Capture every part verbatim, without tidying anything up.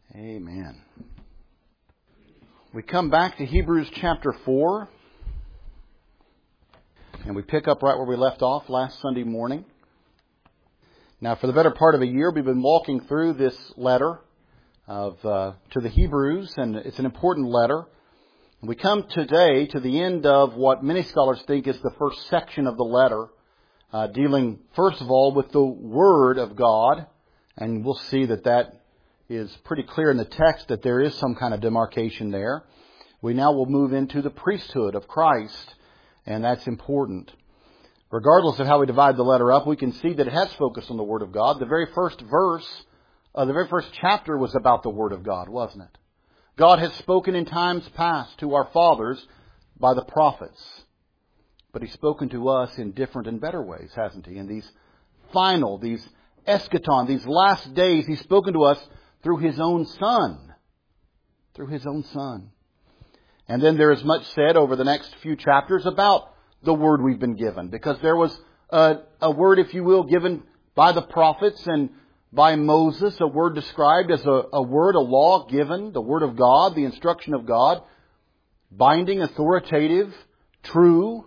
Amen. We come back to Hebrews chapter four, and we pick up right where we left off last Sunday morning. Now, for the better part of a year, we've been walking through this letter of uh, to the Hebrews, and it's an important letter. We come today to the end of what many scholars think is the first section of the letter, uh, dealing, first of all, with the Word of God, and we'll see that that is pretty clear in the text that there is some kind of demarcation there. We now will move into the priesthood of Christ, and that's important. Regardless of how we divide the letter up, we can see that it has focused on the Word of God. The very first verse, uh, the very first chapter was about the Word of God, wasn't it? God has spoken in times past to our fathers by the prophets, but He's spoken to us in different and better ways, hasn't He? In these final, these eschaton, these last days, He's spoken to us through His own Son. Through His own Son. And then there is much said over the next few chapters about the word we've been given. Because there was a, a word, if you will, given by the prophets and by Moses. A word described as a, a word, a law given. The Word of God, the instruction of God. Binding, authoritative, true.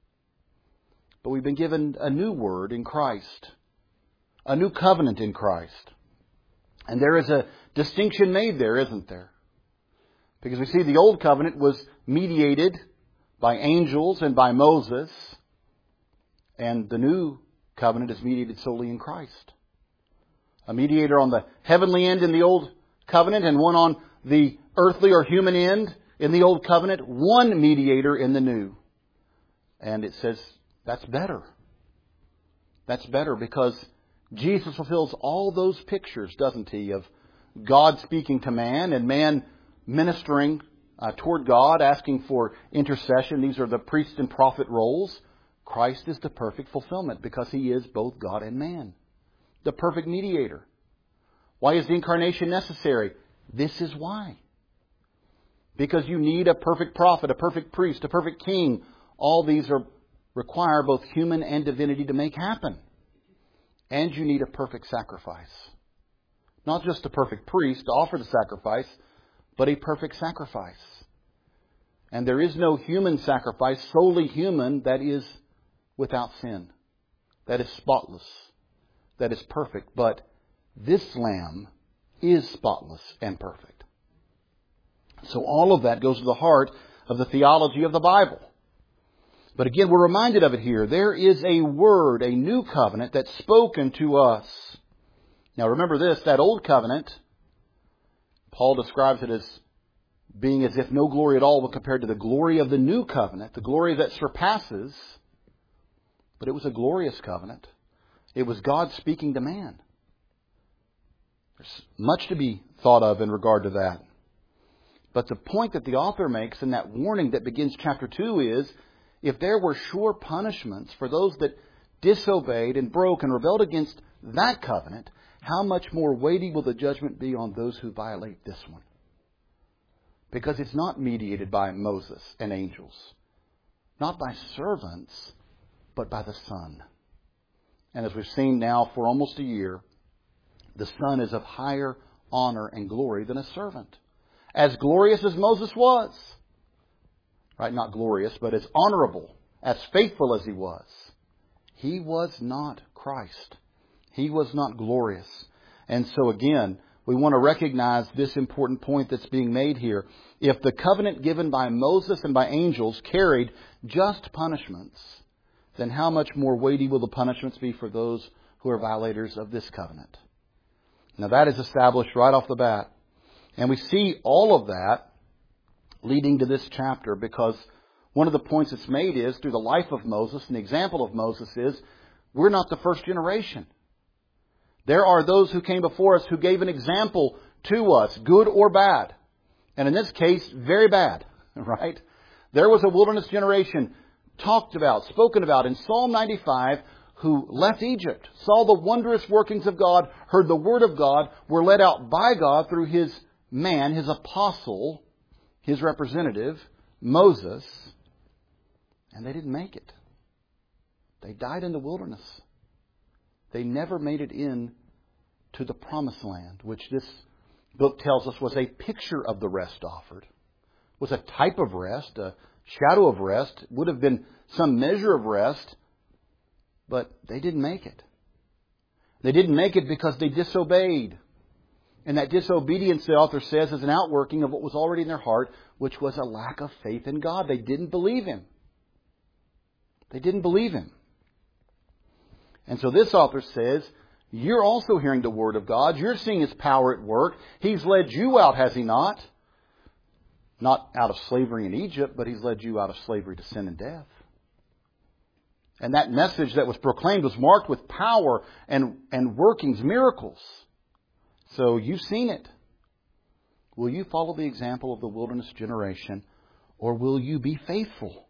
But we've been given a new word in Christ. A new covenant in Christ. And there is a distinction made there, isn't there? Because we see the old covenant was mediated by angels and by Moses. And the new covenant is mediated solely in Christ. A mediator on the heavenly end in the old covenant and one on the earthly or human end in the old covenant. One mediator in the new. And it says that's better. That's better because Jesus fulfills all those pictures, doesn't He, of God speaking to man and man ministering uh, toward God, asking for intercession. These are the priest and prophet roles. Christ is the perfect fulfillment because He is both God and man. The perfect mediator. Why is the incarnation necessary? This is why. Because you need a perfect prophet, a perfect priest, a perfect king. All these are require both human and divinity to make happen. And you need a perfect sacrifice. Not just a perfect priest to offer the sacrifice, but a perfect sacrifice. And there is no human sacrifice, solely human, that is without sin. That is spotless. That is perfect. But this Lamb is spotless and perfect. So all of that goes to the heart of the theology of the Bible. But again, we're reminded of it here. There is a word, a new covenant that's spoken to us. Now remember this, that old covenant, Paul describes it as being as if no glory at all when compared to the glory of the new covenant, the glory that surpasses. But it was a glorious covenant. It was God speaking to man. There's much to be thought of in regard to that. But the point that the author makes in that warning that begins chapter two is, if there were sure punishments for those that disobeyed and broke and rebelled against that covenant, how much more weighty will the judgment be on those who violate this one? Because it's not mediated by Moses and angels. Not by servants, but by the Son. And as we've seen now for almost a year, the Son is of higher honor and glory than a servant. As glorious as Moses was. Right, not glorious, but as honorable, as faithful as he was. He was not Christ. He was not glorious. And so again, we want to recognize this important point that's being made here. If the covenant given by Moses and by angels carried just punishments, then how much more weighty will the punishments be for those who are violators of this covenant? Now that is established right off the bat. And we see all of that leading to this chapter, because one of the points that's made is, through the life of Moses, and the example of Moses is, we're not the first generation. There are those who came before us who gave an example to us, good or bad. And in this case, very bad, right? There was a wilderness generation talked about, spoken about in Psalm ninety-five, who left Egypt, saw the wondrous workings of God, heard the Word of God, were led out by God through His man, His apostle, His representative, Moses, and they didn't make it. They died in the wilderness. They never made it in to the promised land, which this book tells us was a picture of the rest offered. It was a type of rest, a shadow of rest. It would have been some measure of rest, but they didn't make it. They didn't make it because they disobeyed. And that disobedience, the author says, is an outworking of what was already in their heart, which was a lack of faith in God. They didn't believe Him. They didn't believe Him. And so this author says, you're also hearing the Word of God. You're seeing His power at work. He's led you out, has He not? Not out of slavery in Egypt, but He's led you out of slavery to sin and death. And that message that was proclaimed was marked with power and, and workings, miracles. So you've seen it. Will you follow the example of the wilderness generation, or will you be faithful?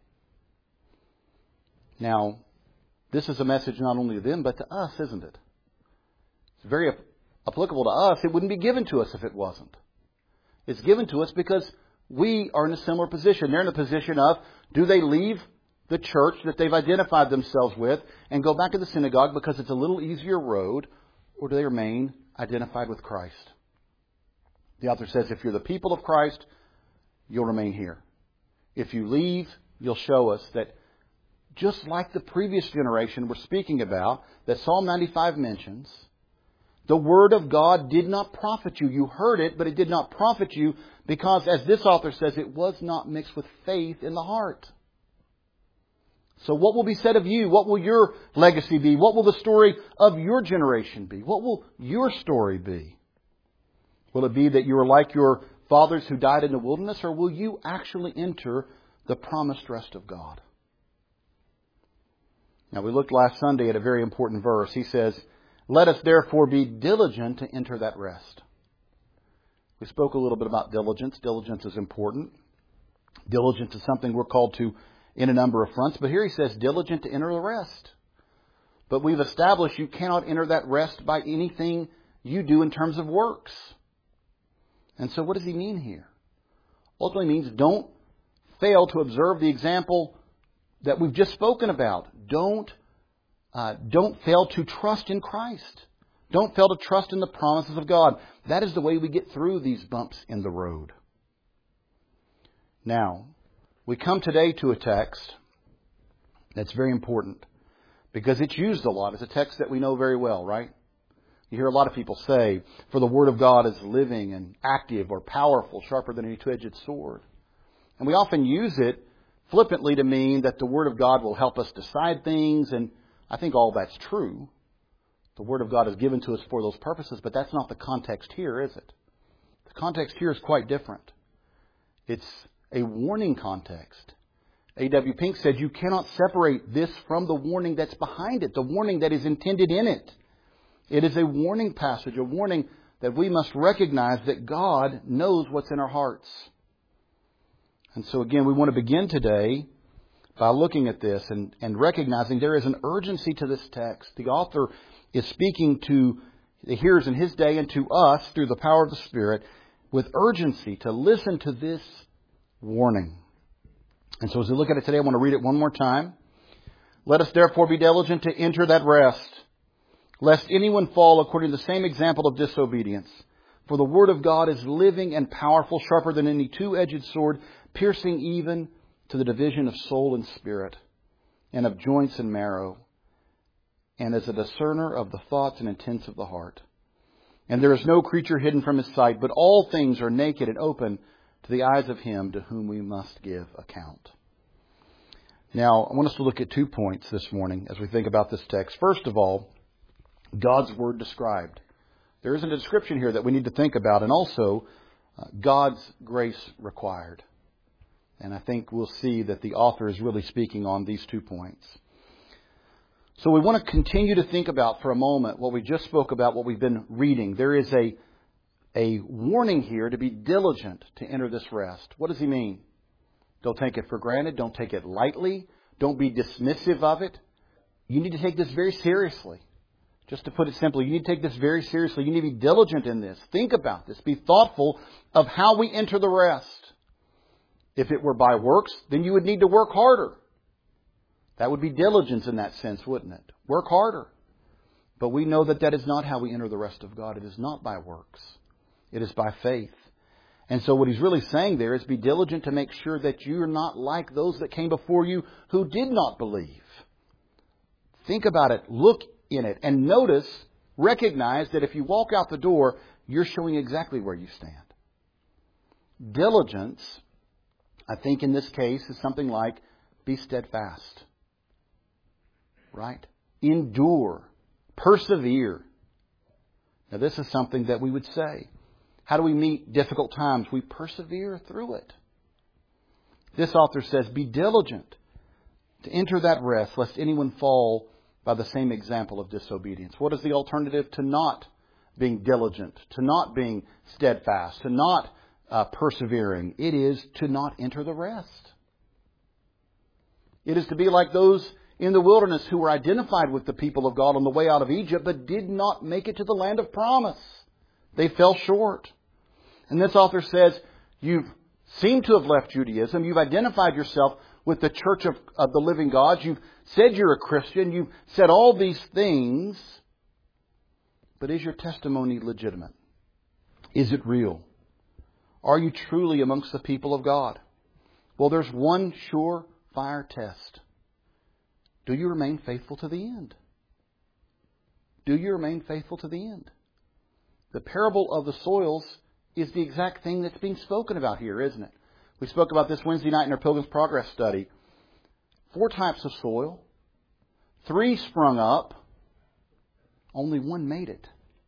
Now, this is a message not only to them, but to us, isn't it? It's very applicable to us. It wouldn't be given to us if it wasn't. It's given to us because we are in a similar position. They're in a position of, do they leave the church that they've identified themselves with and go back to the synagogue because it's a little easier road, or do they remain identified with Christ? The author says, if you're the people of Christ, you'll remain here. If you leave, you'll show us that just like the previous generation we're speaking about, that Psalm ninety-five mentions, the Word of God did not profit you. You heard it, but it did not profit you because, as this author says, it was not mixed with faith in the heart. So what will be said of you? What will your legacy be? What will the story of your generation be? What will your story be? Will it be that you are like your fathers who died in the wilderness, or will you actually enter the promised rest of God? Now, we looked last Sunday at a very important verse. He says, let us therefore be diligent to enter that rest. We spoke a little bit about diligence. Diligence is important. Diligence is something we're called to in a number of fronts. But here he says, diligent to enter the rest. But we've established you cannot enter that rest by anything you do in terms of works. And so what does he mean here? Ultimately means don't fail to observe the example that we've just spoken about. Don't, uh, don't fail to trust in Christ. Don't fail to trust in the promises of God. That is the way we get through these bumps in the road. Now, we come today to a text that's very important because it's used a lot. It's a text that we know very well, right? You hear a lot of people say, for the Word of God is living and active or powerful, sharper than any two-edged sword. And we often use it flippantly to mean that the Word of God will help us decide things, and I think all that's true. The Word of God is given to us for those purposes, but that's not the context here, is it? The context here is quite different. It's a warning context. A W Pink said you cannot separate this from the warning that's behind it, the warning that is intended in it. It is a warning passage, a warning that we must recognize that God knows what's in our hearts. And so again, we want to begin today by looking at this and, and recognizing there is an urgency to this text. The author is speaking to the hearers in his day and to us through the power of the Spirit with urgency to listen to this warning. And so as we look at it today, I want to read it one more time. Let us therefore be diligent to enter that rest, lest anyone fall according to the same example of disobedience. For the Word of God is living and powerful, sharper than any two-edged sword, piercing even to the division of soul and spirit, and of joints and marrow, and is a discerner of the thoughts and intents of the heart. And there is no creature hidden from His sight, but all things are naked and open to the eyes of Him to whom we must give account. Now, I want us to look at two points this morning as we think about this text. First of all, God's Word described. There isn't a description here that we need to think about, and also uh, God's grace required. And I think we'll see that the author is really speaking on these two points. So we want to continue to think about for a moment what we just spoke about, what we've been reading. There is a, a warning here to be diligent to enter this rest. What does he mean? Don't take it for granted. Don't take it lightly. Don't be dismissive of it. You need to take this very seriously. Just to put it simply, you need to take this very seriously. You need to be diligent in this. Think about this. Be thoughtful of how we enter the rest. If it were by works, then you would need to work harder. That would be diligence in that sense, wouldn't it? Work harder. But we know that that is not how we enter the rest of God. It is not by works. It is by faith. And so what he's really saying there is be diligent to make sure that you're not like those that came before you who did not believe. Think about it. Look in it. And notice, recognize that if you walk out the door, you're showing exactly where you stand. Diligence, I think in this case, is something like be steadfast. Right? Endure. Persevere. Now this is something that we would say. How do we meet difficult times? We persevere through it. This author says, be diligent to enter that rest, lest anyone fall by the same example of disobedience. What is the alternative to not being diligent, to not being steadfast, to not uh, persevering? It is to not enter the rest. It is to be like those in the wilderness who were identified with the people of God on the way out of Egypt, but did not make it to the land of promise. They fell short. And this author says, you've seemed to have left Judaism. You've identified yourself with the church of, of the living God. You've said you're a Christian. You've said all these things. But is your testimony legitimate? Is it real? Are you truly amongst the people of God? Well, there's one surefire test. Do you remain faithful to the end? Do you remain faithful to the end? The parable of the soils is the exact thing that's being spoken about here, isn't it? We spoke about this Wednesday night in our Pilgrim's Progress study. Four types of soil. Three sprung up. Only one made it.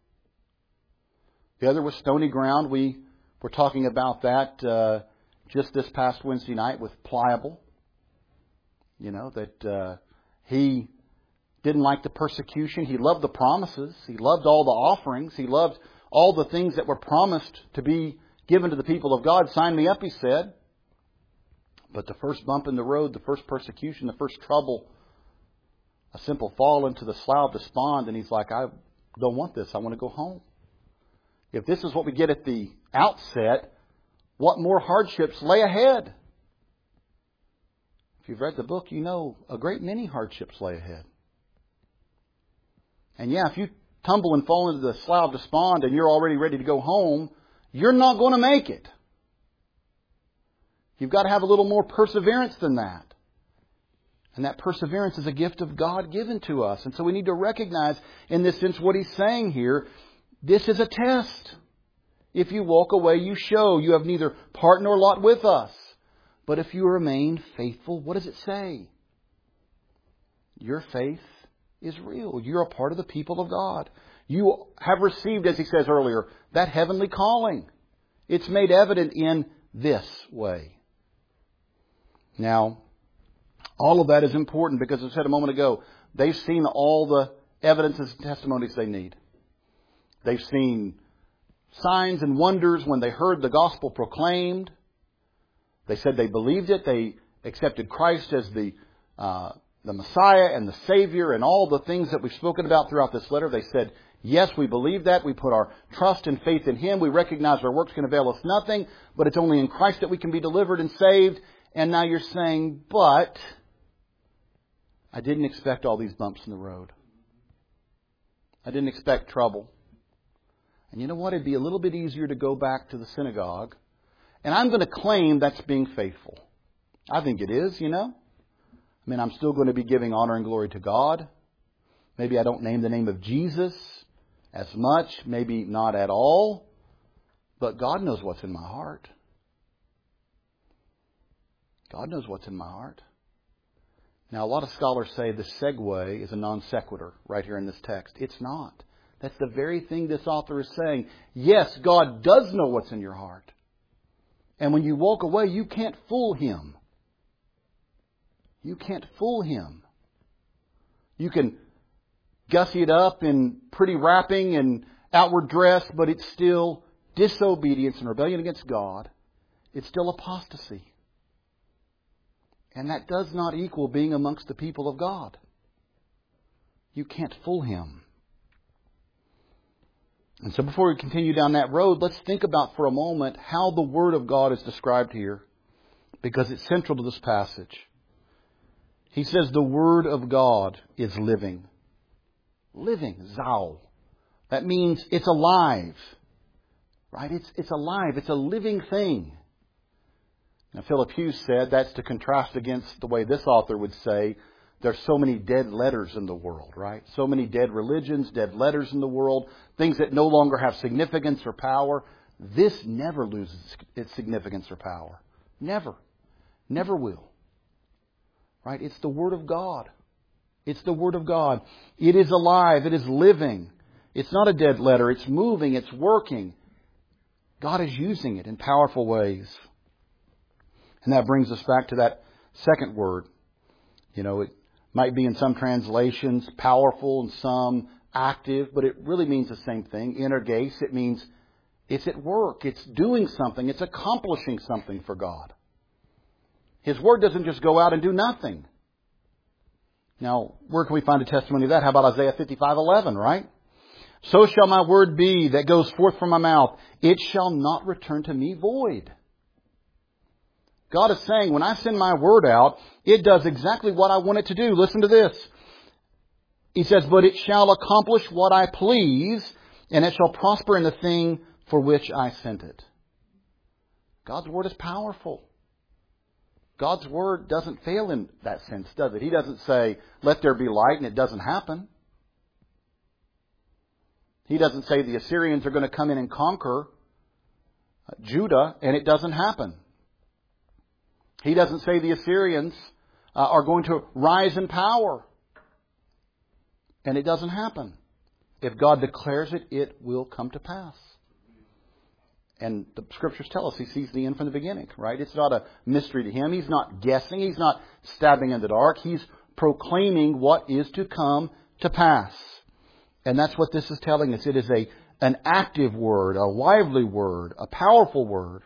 The other was stony ground. We were talking about that uh, just this past Wednesday night with Pliable. You know, that uh, he didn't like the persecution. He loved the promises. He loved all the offerings. He loved all the things that were promised to be given to the people of God. Sign me up, he said. But the first bump in the road, the first persecution, the first trouble, a simple fall into the slough of despond, and he's like, I don't want this. I want to go home. If this is what we get at the outset, what more hardships lay ahead? If you've read the book, you know a great many hardships lay ahead. And yeah, if you tumble and fall into the slough of despond and you're already ready to go home, you're not going to make it. You've got to have a little more perseverance than that. And that perseverance is a gift of God given to us. And so we need to recognize in this sense what he's saying here. This is a test. If you walk away, you show you have neither part nor lot with us. But if you remain faithful, what does it say? Your faith is real. You're a part of the people of God. You have received, as he says earlier, that heavenly calling. It's made evident in this way. Now, all of that is important because, as I said a moment ago, they've seen all the evidences and testimonies they need. They've seen signs and wonders when they heard the gospel proclaimed. They said they believed it. They accepted Christ as the uh, the Messiah and the Savior and all the things that we've spoken about throughout this letter. They said, yes, we believe that. We put our trust and faith in Him. We recognize our works can avail us nothing, but it's only in Christ that we can be delivered and saved. And now you're saying, but I didn't expect all these bumps in the road. I didn't expect trouble. And you know what? It'd be a little bit easier to go back to the synagogue. And I'm going to claim that's being faithful. I think it is, you know. I mean, I'm still going to be giving honor and glory to God. Maybe I don't name the name of Jesus as much. Maybe not at all. But God knows what's in my heart. God knows what's in my heart. Now, a lot of scholars say the segue is a non sequitur right here in this text. It's not. That's the very thing this author is saying. Yes, God does know what's in your heart. And when you walk away, you can't fool Him. You can't fool Him. You can gussy it up in pretty wrapping and outward dress, but it's still disobedience and rebellion against God. It's still apostasy. And that does not equal being amongst the people of God. You can't fool Him. And so before we continue down that road, let's think about for a moment how the Word of God is described here, because it's central to this passage. He says the Word of God is living. Living, zao. That means it's alive. Right? It's, it's alive. It's a living thing. Now, Philip Hughes said that's to contrast against the way this author would say there's so many dead letters in the world, right? So many dead religions, dead letters in the world, things that no longer have significance or power. This never loses its significance or power. Never. Never will. Right? It's the Word of God. It's the Word of God. It is alive. It is living. It's not a dead letter. It's moving. It's working. God is using it in powerful ways. And that brings us back to that second word. You know, it might be in some translations powerful and some active, but it really means the same thing. Energes, it means it's at work. It's doing something. It's accomplishing something for God. His Word doesn't just go out and do nothing. Now, where can we find a testimony of that? How about Isaiah fifty-five eleven, right? So shall my word be that goes forth from my mouth. It shall not return to me void. God is saying, when I send my word out, it does exactly what I want it to do. Listen to this. He says, but it shall accomplish what I please, and it shall prosper in the thing for which I sent it. God's word is powerful. God's word doesn't fail in that sense, does it? He doesn't say, let there be light, and it doesn't happen. He doesn't say the Assyrians are going to come in and conquer Judah, and it doesn't happen. He doesn't say the Assyrians uh, are going to rise in power, and it doesn't happen. If God declares it, it will come to pass. And the Scriptures tell us He sees the end from the beginning, right? It's not a mystery to Him. He's not guessing. He's not stabbing in the dark. He's proclaiming what is to come to pass. And that's what this is telling us. It is a an active word, a lively word, a powerful word.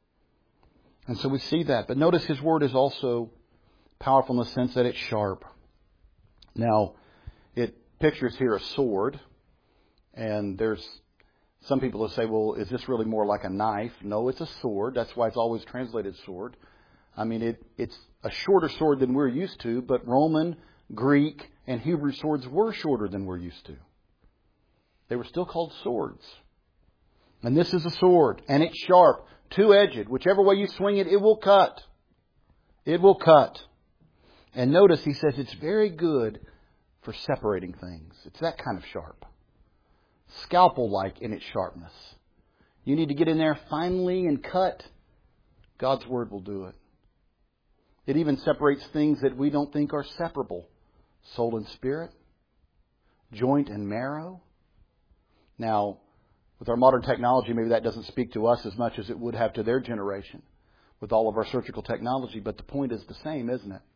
And so we see that. But notice His word is also powerful in the sense that it's sharp. Now, it pictures here a sword. And there's some people will say, well, is this really more like a knife? No, it's a sword. That's why it's always translated sword. I mean, it, it's a shorter sword than we're used to, but Roman, Greek, and Hebrew swords were shorter than we're used to. They were still called swords. And this is a sword, and it's sharp, two-edged. Whichever way you swing it, it will cut. It will cut. And notice he says it's very good for separating things. It's that kind of sharp. Scalpel-like in its sharpness. You need to get in there finely and cut. God's Word will do it. It even separates things that we don't think are separable. Soul and spirit. Joint and marrow. Now, with our modern technology, maybe that doesn't speak to us as much as it would have to their generation with all of our surgical technology. But the point is the same, isn't it?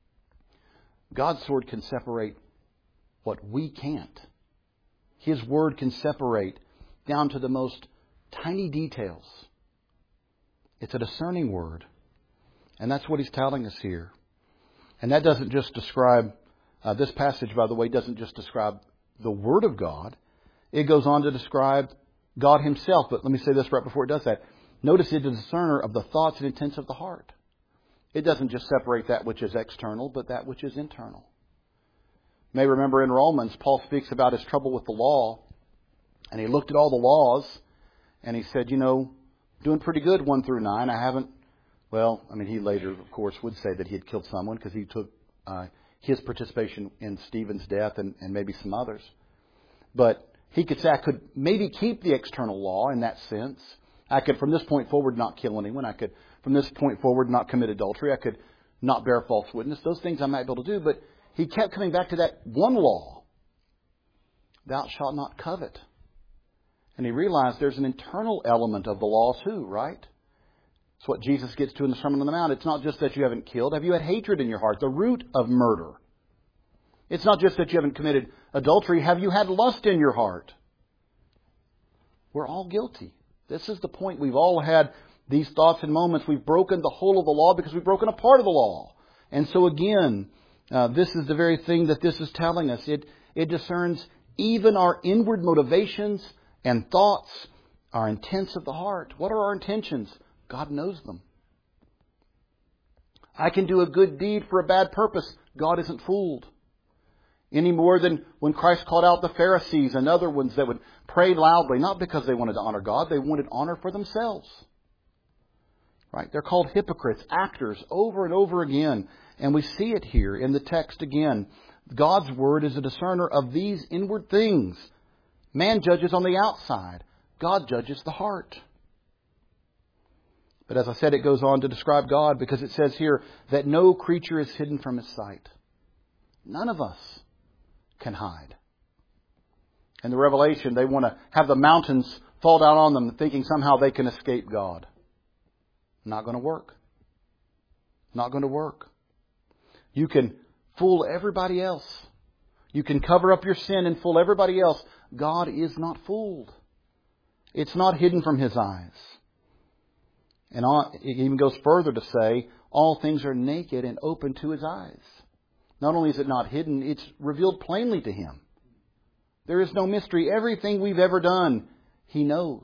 God's Sword can separate what we can't. His Word can separate down to the most tiny details. It's a discerning Word. And that's what He's telling us here. And that doesn't just describe, uh, this passage, by the way, doesn't just describe the Word of God. It goes on to describe God Himself. But let me say this right before it does that. Notice it's a discerner of the thoughts and intents of the heart. It doesn't just separate that which is external, but that which is internal. You may remember in Romans, Paul speaks about his trouble with the law. And he looked at all the laws, and he said, you know, doing pretty good one through nine. I haven't, well, I mean, he later, of course, would say that he had killed someone because he took uh, his participation in Stephen's death and, and maybe some others. But he could say, I could maybe keep the external law in that sense. I could, from this point forward, not kill anyone. I could, from this point forward, not commit adultery. I could not bear false witness. Those things I might be able to do. But he kept coming back to that one law. Thou shalt not covet. And he realized there's an internal element of the law too, right? It's what Jesus gets to in the Sermon on the Mount. It's not just that you haven't killed. Have you had hatred in your heart? The root of murder. It's not just that you haven't committed adultery. Have you had lust in your heart? We're all guilty. This is the point. We've all had these thoughts and moments. We've broken the whole of the law because we've broken a part of the law. And so again, uh, this is the very thing that this is telling us. It, it discerns even our inward motivations and thoughts, our intents of the heart. What are our intentions? God knows them. I can do a good deed for a bad purpose. God isn't fooled. Any more than when Christ called out the Pharisees and other ones that would pray loudly, not because they wanted to honor God, they wanted honor for themselves. Right? They're called hypocrites, actors, over and over again. And we see it here in the text again. God's Word is a discerner of these inward things. Man judges on the outside. God judges the heart. But as I said, it goes on to describe God because it says here that no creature is hidden from His sight. None of us can hide. In the Revelation, they want to have the mountains fall down on them thinking somehow they can escape God. Not going to work. Not going to work. You can fool everybody else. You can cover up your sin and fool everybody else. God is not fooled. It's not hidden from His eyes. And it even goes further to say, all things are naked and open to His eyes. Not only is it not hidden, it's revealed plainly to Him. There is no mystery. Everything we've ever done, He knows.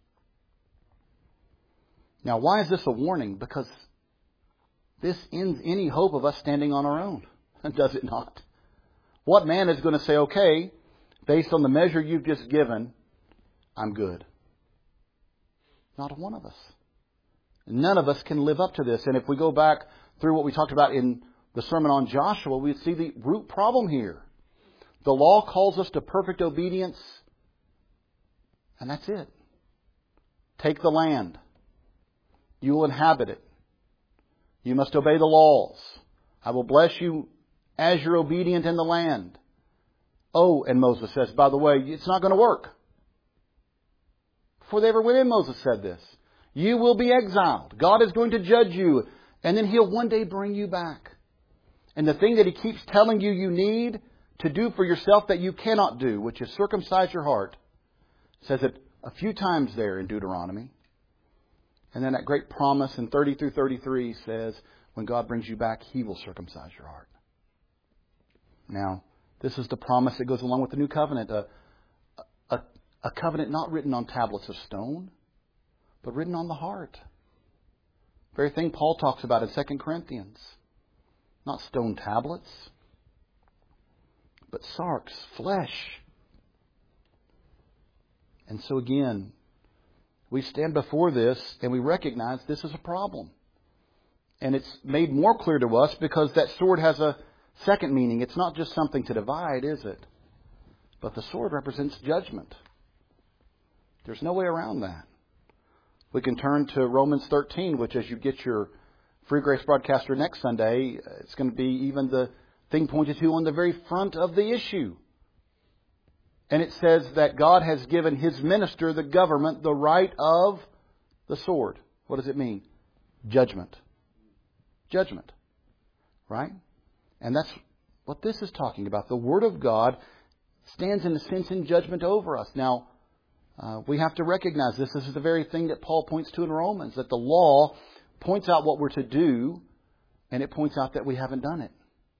Now, why is this a warning? Because this ends any hope of us standing on our own. Does it not? What man is going to say, okay, based on the measure you've just given, I'm good? Not one of us. None of us can live up to this. And if we go back through what we talked about in the sermon on Joshua, we see the root problem here. The law calls us to perfect obedience, and that's it. Take the land. You will inhabit it. You must obey the laws. I will bless you as you're obedient in the land. Oh, and Moses says, by the way, it's not going to work. Before they ever went in, Moses said this. You will be exiled. God is going to judge you, and then He'll one day bring you back. And the thing that He keeps telling you you need to do for yourself that you cannot do, which is circumcise your heart, says it a few times there in Deuteronomy. And then that great promise in thirty through thirty-three says, when God brings you back, He will circumcise your heart. Now, this is the promise that goes along with the new covenant. A, a, a covenant not written on tablets of stone, but written on the heart. The very thing Paul talks about in Second Corinthians. Not stone tablets, but sarx, flesh. And so again, we stand before this and we recognize this is a problem. And it's made more clear to us because that sword has a second meaning. It's not just something to divide, is it? But the sword represents judgment. There's no way around that. We can turn to Romans thirteen, which as you get your Free Grace Broadcaster next Sunday, it's going to be even the thing pointed to on the very front of the issue. And it says that God has given His minister, the government, the right of the sword. What does it mean? Judgment. Judgment. Right? And that's what this is talking about. The Word of God stands in a sense in judgment over us. Now, uh, we have to recognize this. This is the very thing that Paul points to in Romans, that the law points out what we're to do, and it points out that we haven't done it.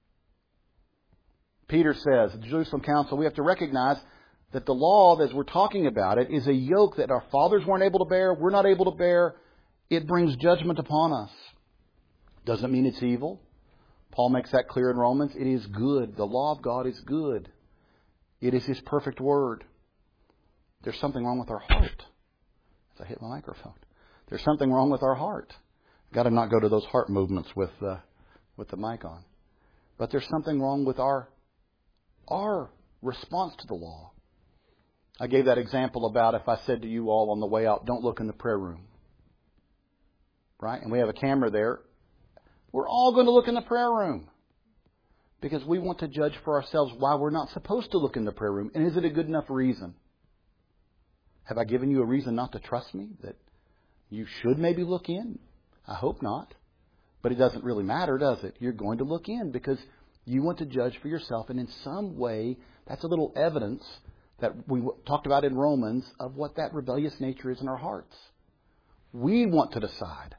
Peter says, at the Jerusalem Council, we have to recognize that the law, as we're talking about it, is a yoke that our fathers weren't able to bear, we're not able to bear. It brings judgment upon us. Doesn't mean it's evil. Paul makes that clear in Romans. It is good. The law of God is good. It is His perfect word. There's something wrong with our heart. As I hit my microphone. There's something wrong with our heart. Got to not go to those heart movements with uh, with the mic on. But there's something wrong with our our response to the law. I gave that example about if I said to you all on the way out, don't look in the prayer room. Right? And we have a camera there. We're all going to look in the prayer room. Because we want to judge for ourselves why we're not supposed to look in the prayer room. And is it a good enough reason? Have I given you a reason not to trust me? That you should maybe look in? I hope not. But it doesn't really matter, does it? You're going to look in because you want to judge for yourself. And in some way, that's a little evidence that we talked about in Romans of what that rebellious nature is in our hearts. We want to decide.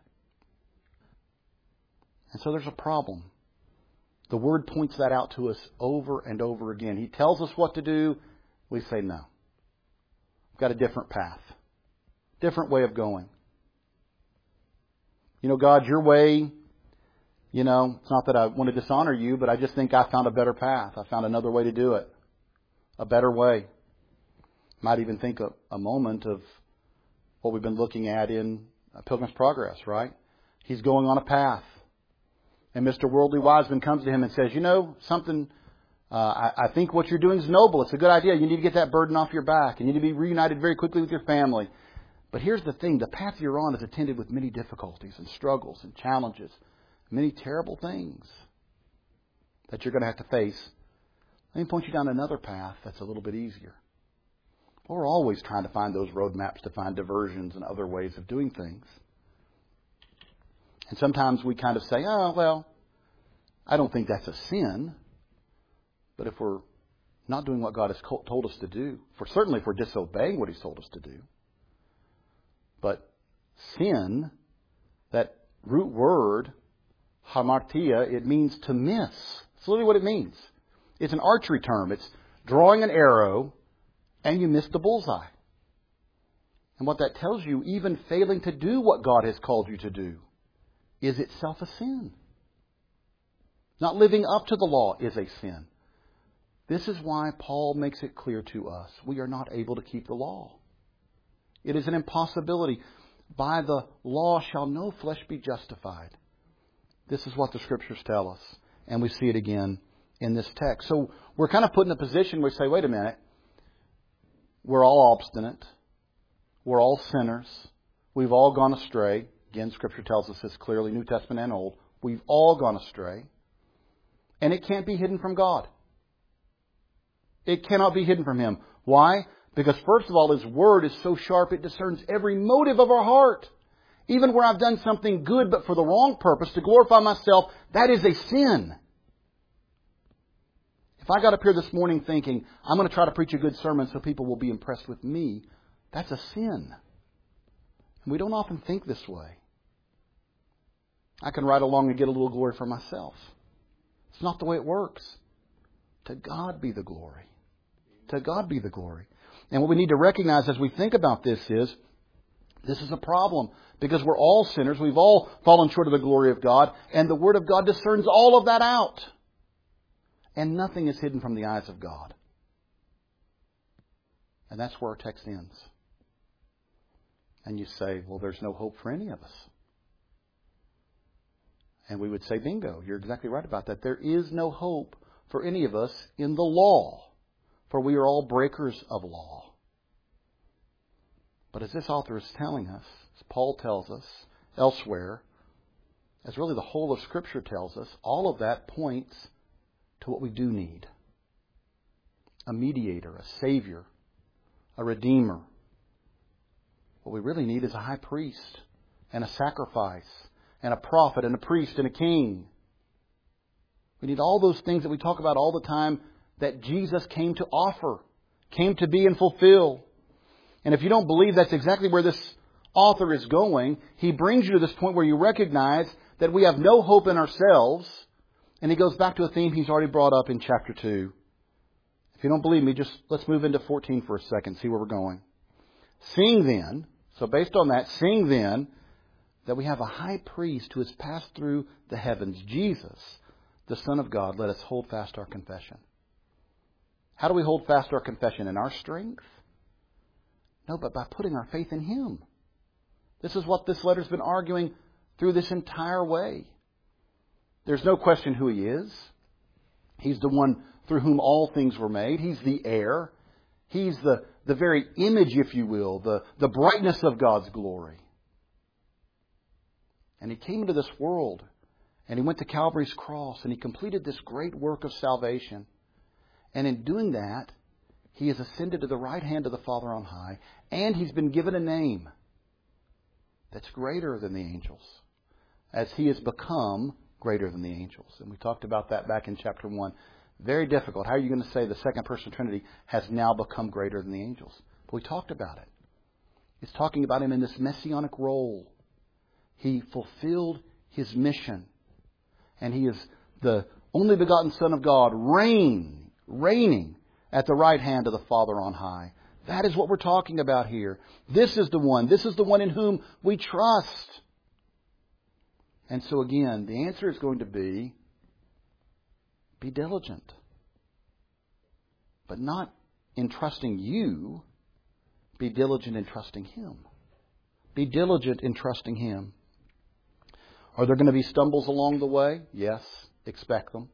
And so there's a problem. The Word points that out to us over and over again. He tells us what to do. We say no. We've got a different path. Different way of going. You know, God, your way You know, it's not that I want to dishonor you, but I just think I found a better path. I found another way to do it. A better way. Might even think a, a moment of what we've been looking at in Pilgrim's Progress, right? He's going on a path. And Mister Worldly Wiseman comes to him and says, you know, something, uh, I, I think what you're doing is noble. It's a good idea. You need to get that burden off your back. You need to be reunited very quickly with your family. But here's the thing. The path you're on is attended with many difficulties and struggles and challenges. Many terrible things that you're going to have to face. Let me point you down another path that's a little bit easier. We're always trying to find those roadmaps to find diversions and other ways of doing things. And sometimes we kind of say, oh, well, I don't think that's a sin. But if we're not doing what God has told us to do, for certainly if we're disobeying what He's told us to do, but sin, that root word, hamartia, it means to miss. It's literally what it means. It's an archery term. It's drawing an arrow and you miss the bullseye. And what that tells you, even failing to do what God has called you to do, is itself a sin. Not living up to the law is a sin. This is why Paul makes it clear to us we are not able to keep the law. It is an impossibility. By the law shall no flesh be justified. This is what the Scriptures tell us. And we see it again in this text. So we're kind of put in a position where we say, wait a minute. We're all obstinate. We're all sinners. We've all gone astray. Again, Scripture tells us this clearly, New Testament and Old. We've all gone astray. And it can't be hidden from God. It cannot be hidden from Him. Why? Because first of all, His Word is so sharp it discerns every motive of our heart. Even where I've done something good but for the wrong purpose, to glorify myself, that is a sin. If I got up here this morning thinking, I'm going to try to preach a good sermon so people will be impressed with me, that's a sin. And we don't often think this way. I can ride along and get a little glory for myself. It's not the way it works. To God be the glory. To God be the glory. And what we need to recognize as we think about this is, this is a problem. Because we're all sinners. We've all fallen short of the glory of God. And the Word of God discerns all of that out. And nothing is hidden from the eyes of God. And that's where our text ends. And you say, well, there's no hope for any of us. And we would say, bingo, you're exactly right about that. There is no hope for any of us in the law. For we are all breakers of law. But as this author is telling us, as Paul tells us elsewhere, as really the whole of Scripture tells us, all of that points to what we do need. A mediator, a Savior, a Redeemer. What we really need is a high priest and a sacrifice and a prophet and a priest and a king. We need all those things that we talk about all the time that Jesus came to offer, came to be and fulfill. And if you don't believe that's exactly where this author is going, he brings you to this point where you recognize that we have no hope in ourselves. And he goes back to a theme he's already brought up in chapter two. If you don't believe me, just let's move into fourteen for a second, see where we're going. Seeing then, so based on that, seeing then that we have a high priest who has passed through the heavens, Jesus, the Son of God, let us hold fast our confession. How do we hold fast our confession? In our strength? No, but by putting our faith in Him. This is what this letter's been arguing through this entire way. There's no question who He is. He's the one through whom all things were made. He's the heir. He's the, the very image, if you will, the, the brightness of God's glory. And He came into this world, and He went to Calvary's cross, and He completed this great work of salvation. And in doing that, He has ascended to the right hand of the Father on high, and He's been given a name that's greater than the angels, as He has become greater than the angels. And we talked about that back in chapter one. Very difficult. How are you going to say the second person of the Trinity has now become greater than the angels? But we talked about it. It's talking about Him in this messianic role. He fulfilled His mission. And He is the only begotten Son of God, reign, reigning at the right hand of the Father on high. That is what we're talking about here. This is the one. This is the one in whom we trust. And so again, the answer is going to be, be diligent. But not in trusting you, be diligent in trusting Him. Be diligent in trusting Him. Are there going to be stumbles along the way? Yes, expect them.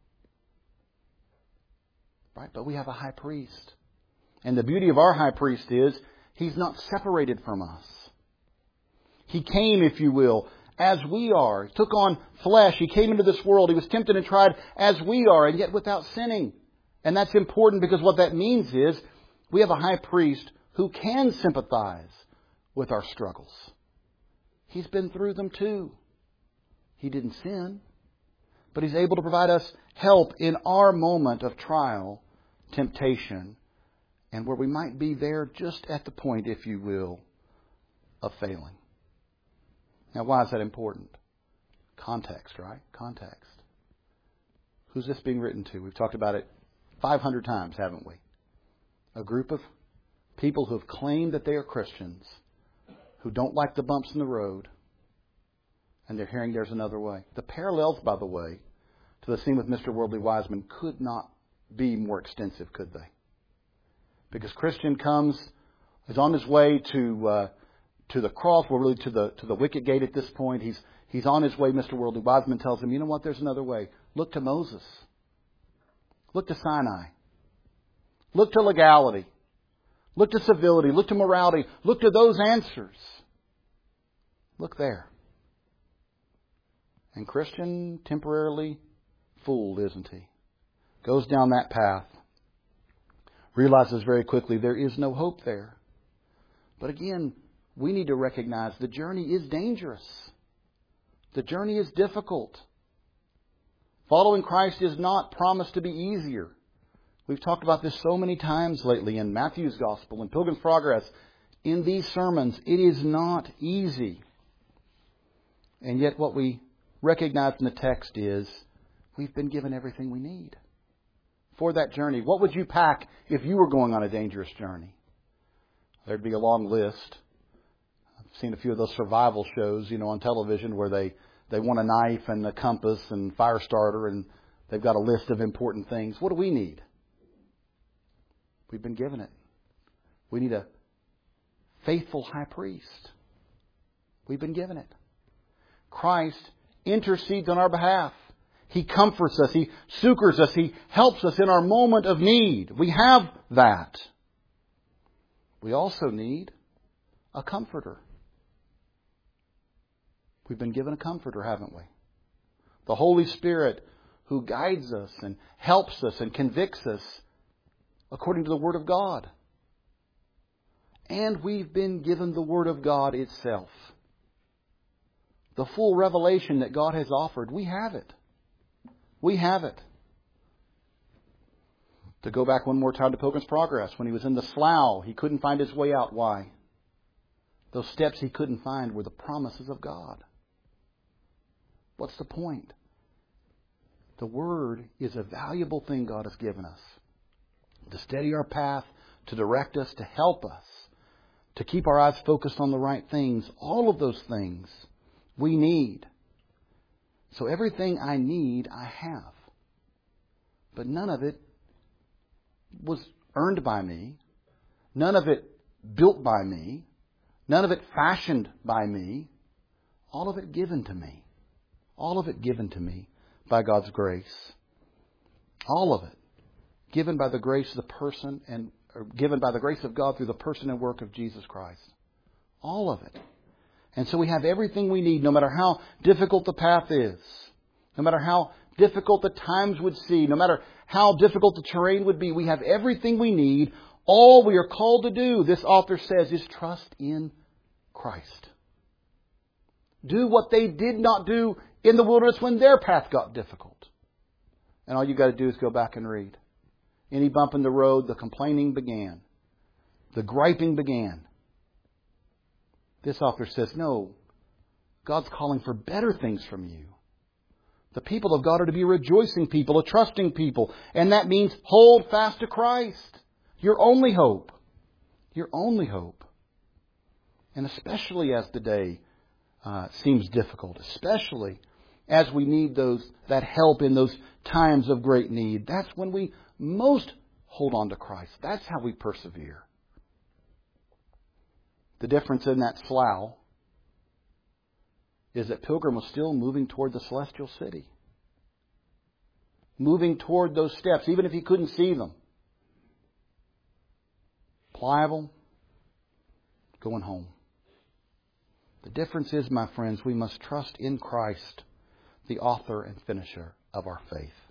Right? But we have a high priest. And the beauty of our high priest is, He's not separated from us. He came, if you will, as we are. He took on flesh. He came into this world. He was tempted and tried as we are, and yet without sinning. And that's important because what that means is we have a high priest who can sympathize with our struggles. He's been through them too. He didn't sin, but He's able to provide us help in our moment of trial, temptation, and where we might be there just at the point, if you will, of failing. Now, why is that important? Context, right? Context. Who's this being written to? We've talked about it five hundred times, haven't we? A group of people who have claimed that they are Christians, who don't like the bumps in the road, and they're hearing there's another way. The parallels, by the way, to the scene with Mister Worldly Wiseman could not be more extensive, could they? Because Christian comes, is on his way to uh, to the cross, well, really to the to the wicket gate at this point. He's he's on his way. Mister Worldly Wiseman tells him, you know what? There's another way. Look to Moses. Look to Sinai. Look to legality. Look to civility. Look to morality. Look to those answers. Look there. And Christian, temporarily fooled, isn't he? Goes down that path. Realizes very quickly there is no hope there. But again, we need to recognize the journey is dangerous. The journey is difficult. Following Christ is not promised to be easier. We've talked about this so many times lately in Matthew's Gospel, in Pilgrim's Progress, in these sermons. It is not easy. And yet what we recognize in the text is we've been given everything we need for that journey. What would you pack if you were going on a dangerous journey? There'd be a long list. I've seen a few of those survival shows, you know, on television where they, they want a knife and a compass and fire starter and they've got a list of important things. What do we need? We've been given it. We need a faithful high priest. We've been given it. Christ intercedes on our behalf. He comforts us. He succors us. He helps us in our moment of need. We have that. We also need a comforter. We've been given a comforter, haven't we? The Holy Spirit who guides us and helps us and convicts us according to the Word of God. And we've been given the Word of God itself. The full revelation that God has offered, we have it. We have it. To go back one more time to Pilgrim's Progress, when he was in the slough, he couldn't find his way out. Why? Those steps he couldn't find were the promises of God. What's the point? The Word is a valuable thing God has given us to steady our path, to direct us, to help us, to keep our eyes focused on the right things. All of those things we need. So everything I need, I have. But none of it was earned by me. None of it built by me. None of it fashioned by me. All of it given to me. All of it given to me by God's grace. All of it given by the grace of the person and or given by the grace of God through the person and work of Jesus Christ. All of it. And so we have everything we need, no matter how difficult the path is, no matter how difficult the times would seem, no matter how difficult the terrain would be. We have everything we need. All we are called to do, this author says, is trust in Christ. Do what they did not do in the wilderness when their path got difficult. And all you got to do is go back and read. Any bump in the road, the complaining began. The griping began. This author says, no, God's calling for better things from you. The people of God are to be rejoicing people, a trusting people. And that means hold fast to Christ. Your only hope. Your only hope. And especially as the day uh, seems difficult, especially as we need those that help in those times of great need. That's when we most hold on to Christ. That's how we persevere. The difference in that slough is that Pilgrim was still moving toward the celestial city. Moving toward those steps, even if he couldn't see them. Pliable, going home. The difference is, my friends, we must trust in Christ, the author and finisher of our faith.